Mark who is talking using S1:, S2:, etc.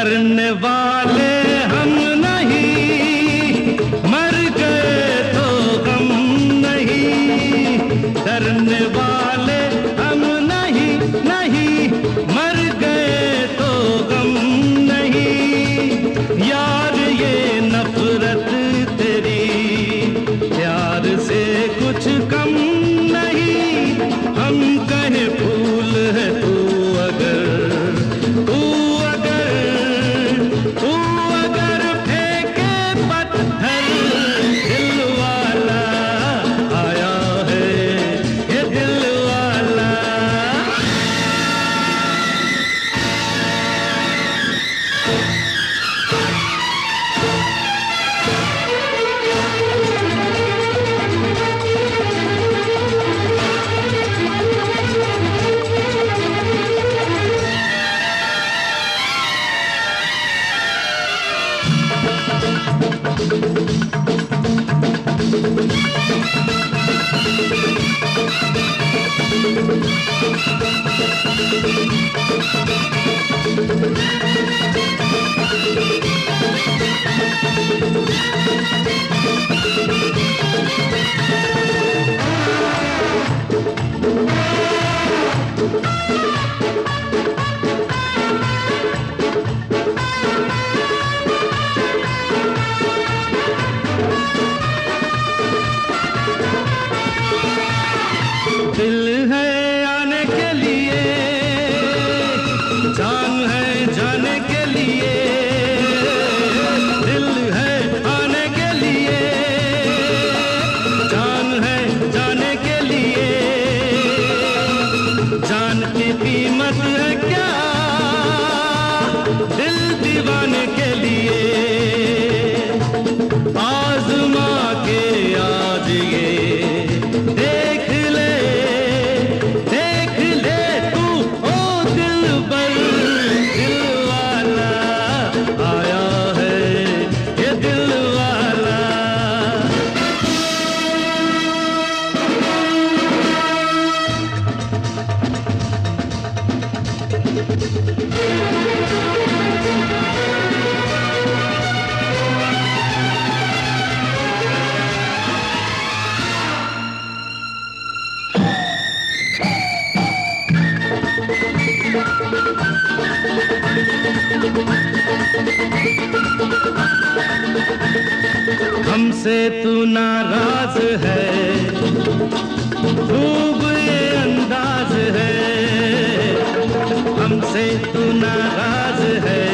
S1: डरने वाले हम नहीं, मर गए तो गम नहीं। डरने वाले हम नहीं, नहीं, मर गए तो गम नहीं। यार ये नफरत तेरी प्यार से कुछ कम नहीं। हम कहे फूल है तू अगर फेंके पत्थर, दिल वाला आया है ये दिल वाला। दिल है आने के लिए, जान है जाने के लिए। दिल है आने के लिए, जान है जाने के लिए। जान की कीमत है क्या दिल दीवाने के लिए। आज़मा के आज ये देख ले तू, ओ दिलबर, दिल वाला आया है ये दिल वाला। हमसे तू नाराज है, खूब ये अंदाज है। हमसे तू नाराज है,